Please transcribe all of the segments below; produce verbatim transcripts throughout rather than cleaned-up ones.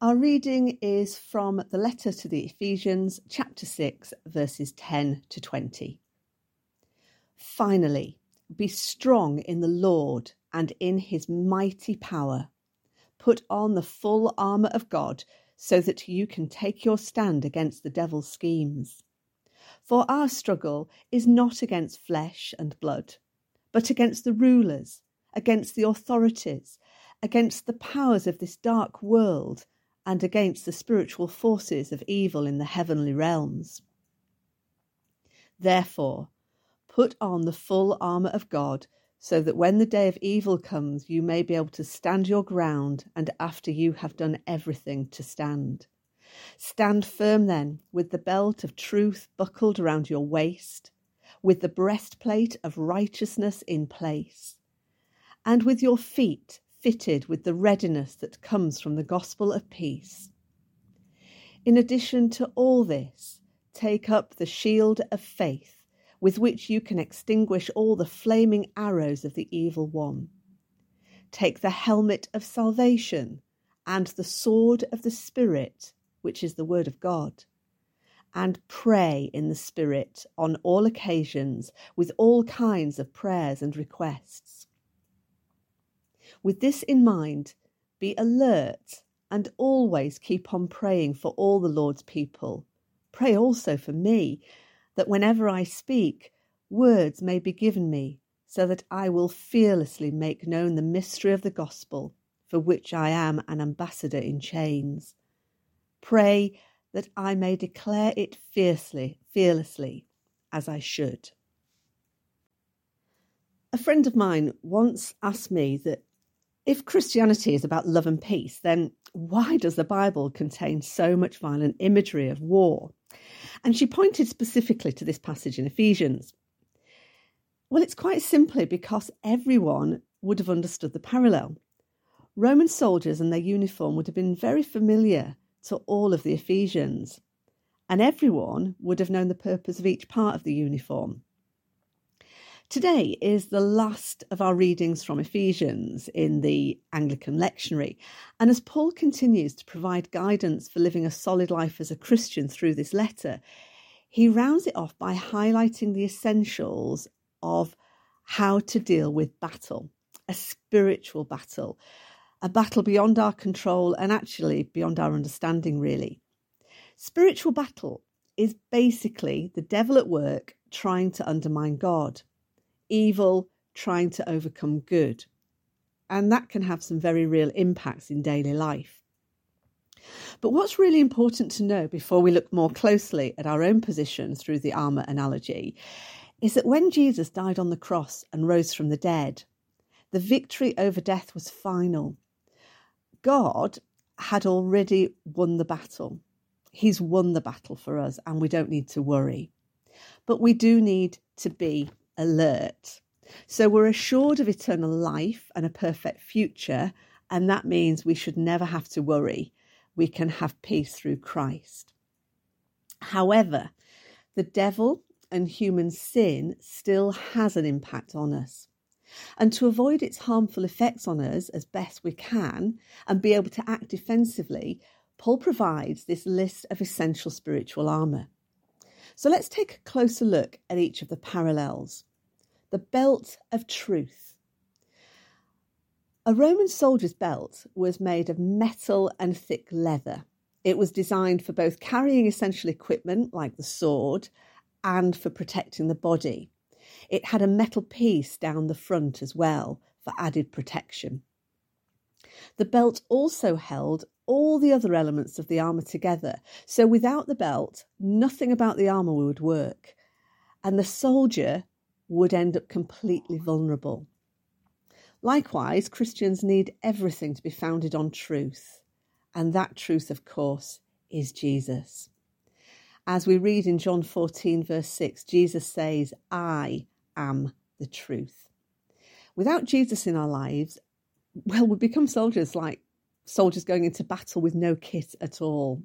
Our reading is from the letter to the Ephesians, chapter six, verses ten to twenty. Finally, be strong in the Lord and in his mighty power. Put on the full armour of God so that you can take your stand against the devil's schemes. For our struggle is not against flesh and blood, but against the rulers, against the authorities, against the powers of this dark world, and against the spiritual forces of evil in the heavenly realms. Therefore, put on the full armour of God, so that when the day of evil comes, you may be able to stand your ground, and after you have done everything, to stand. Stand firm then, with the belt of truth buckled around your waist, with the breastplate of righteousness in place, and with your feet fitted with the readiness that comes from the gospel of peace. In addition to all this, take up the shield of faith, with which you can extinguish all the flaming arrows of the evil one. Take the helmet of salvation and the sword of the Spirit, which is the word of God, and pray in the Spirit on all occasions with all kinds of prayers and requests. With this in mind, be alert and always keep on praying for all the Lord's people. Pray also for me, that whenever I speak, words may be given me, so that I will fearlessly make known the mystery of the gospel, for which I am an ambassador in chains. Pray that I may declare it fiercely, fearlessly, as I should. A friend of mine once asked me that if Christianity is about love and peace, then why does the Bible contain so much violent imagery of war? And she pointed specifically to this passage in Ephesians. Well, it's quite simply because everyone would have understood the parallel. Roman soldiers and their uniform would have been very familiar to all of the Ephesians, and everyone would have known the purpose of each part of the uniform. Today is the last of our readings from Ephesians in the Anglican lectionary, and as Paul continues to provide guidance for living a solid life as a Christian through this letter, he rounds it off by highlighting the essentials of how to deal with battle, a spiritual battle, a battle beyond our control and actually beyond our understanding, really. Spiritual battle is basically the devil at work trying to undermine God. Evil trying to overcome good. And that can have some very real impacts in daily life. But what's really important to know before we look more closely at our own position through the armour analogy is that when Jesus died on the cross and rose from the dead, the victory over death was final. God had already won the battle. He's won the battle for us, and we don't need to worry. But we do need to be alert. So we're assured of eternal life and a perfect future, and that means we should never have to worry. We can have peace through Christ. However, the devil and human sin still has an impact on us. And to avoid its harmful effects on us as best we can and be able to act defensively, Paul provides this list of essential spiritual armour. So let's take a closer look at each of the parallels. The belt of truth. A Roman soldier's belt was made of metal and thick leather. It was designed for both carrying essential equipment like the sword and for protecting the body. It had a metal piece down the front as well for added protection. The belt also held all the other elements of the armour together, so without the belt, nothing about the armour would work, and the soldier would end up completely vulnerable. Likewise, Christians need everything to be founded on truth, and that truth, of course, is Jesus. As we read in John fourteen, verse six, Jesus says, "I am the truth." Without Jesus in our lives, well, we become soldiers like soldiers going into battle with no kit at all.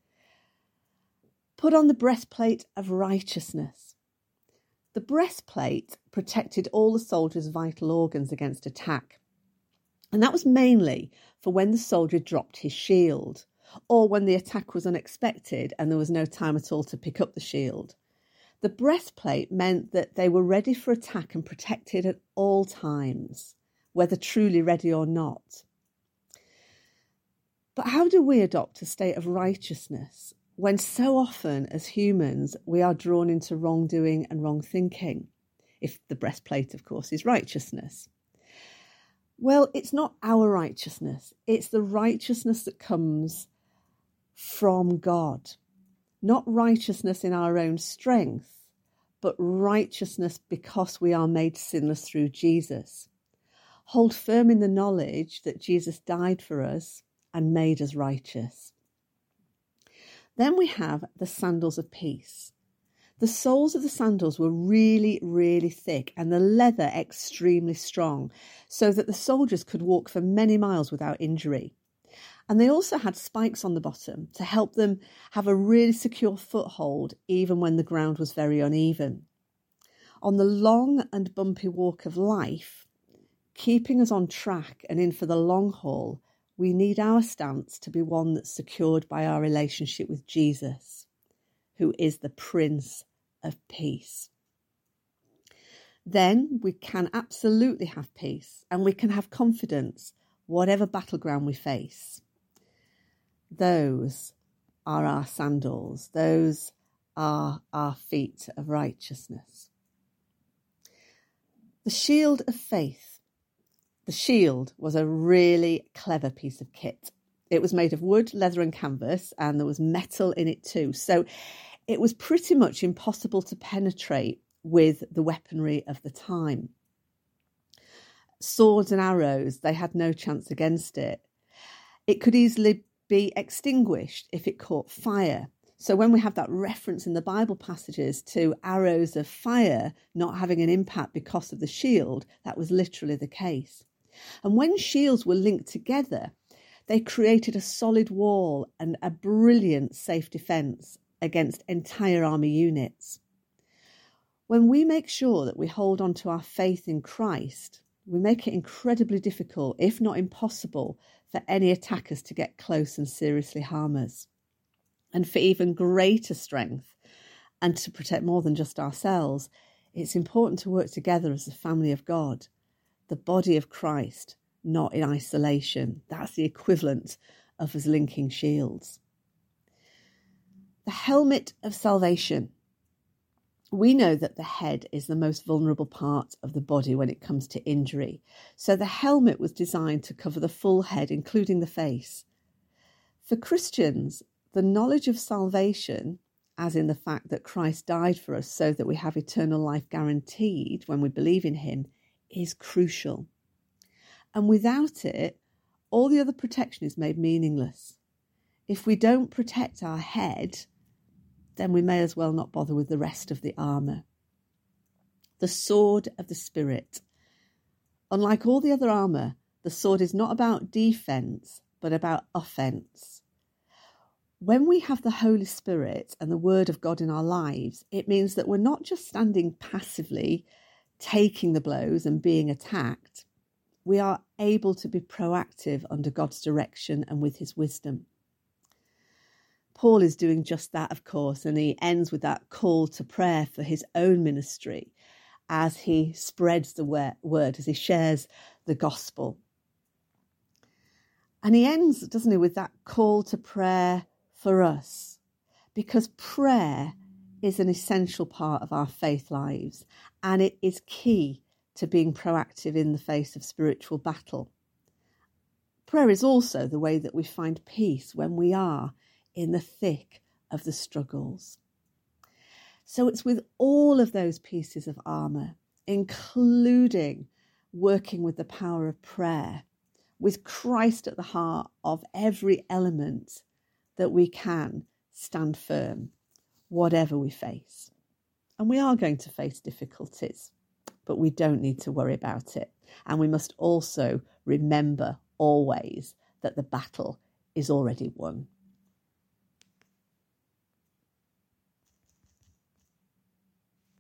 Put on the breastplate of righteousness. The breastplate protected all the soldiers' vital organs against attack. And that was mainly for when the soldier dropped his shield, or when the attack was unexpected and there was no time at all to pick up the shield. The breastplate meant that they were ready for attack and protected at all times, whether truly ready or not. But how do we adopt a state of righteousness when so often as humans we are drawn into wrongdoing and wrong thinking? If the breastplate, of course, is righteousness. Well, it's not our righteousness. It's the righteousness that comes from God. Not righteousness in our own strength, but righteousness because we are made sinless through Jesus. Hold firm in the knowledge that Jesus died for us and made us righteous. Then we have the sandals of peace. The soles of the sandals were really, really thick and the leather extremely strong, so that the soldiers could walk for many miles without injury. And they also had spikes on the bottom to help them have a really secure foothold even when the ground was very uneven. On the long and bumpy walk of life, keeping us on track and in for the long haul, we need our stance to be one that's secured by our relationship with Jesus, who is the Prince of Peace. Then we can absolutely have peace and we can have confidence, whatever battleground we face. Those are our sandals. Those are our feet of righteousness. The shield of faith. The shield was a really clever piece of kit. It was made of wood, leather and canvas, and there was metal in it too. So it was pretty much impossible to penetrate with the weaponry of the time. Swords and arrows, they had no chance against it. It could easily be extinguished if it caught fire. So when we have that reference in the Bible passages to arrows of fire not having an impact because of the shield, that was literally the case. And when shields were linked together, they created a solid wall and a brilliant safe defence against entire army units. When we make sure that we hold on to our faith in Christ, we make it incredibly difficult, if not impossible, for any attackers to get close and seriously harm us. And for even greater strength and to protect more than just ourselves, it's important to work together as the family of God, the body of Christ, not in isolation. That's the equivalent of us linking shields. The helmet of salvation. We know that the head is the most vulnerable part of the body when it comes to injury. So the helmet was designed to cover the full head, including the face. For Christians, the knowledge of salvation, as in the fact that Christ died for us so that we have eternal life guaranteed when we believe in him, is crucial. And without it, all the other protection is made meaningless. If we don't protect our head, then we may as well not bother with the rest of the armour. The sword of the Spirit. Unlike all the other armour, the sword is not about defence, but about offence. When we have the Holy Spirit and the Word of God in our lives, it means that we're not just standing passively, taking the blows and being attacked. We are able to be proactive under God's direction and with his wisdom. Paul is doing just that, of course, and he ends with that call to prayer for his own ministry as he spreads the word, as he shares the gospel. And he ends, doesn't he, with that call to prayer for us, because prayer is an essential part of our faith lives, and it is key to being proactive in the face of spiritual battle. Prayer is also the way that we find peace when we are in the thick of the struggles. So it's with all of those pieces of armour, including working with the power of prayer, with Christ at the heart of every element, that we can stand firm, whatever we face. And we are going to face difficulties, but we don't need to worry about it. And we must also remember always that the battle is already won.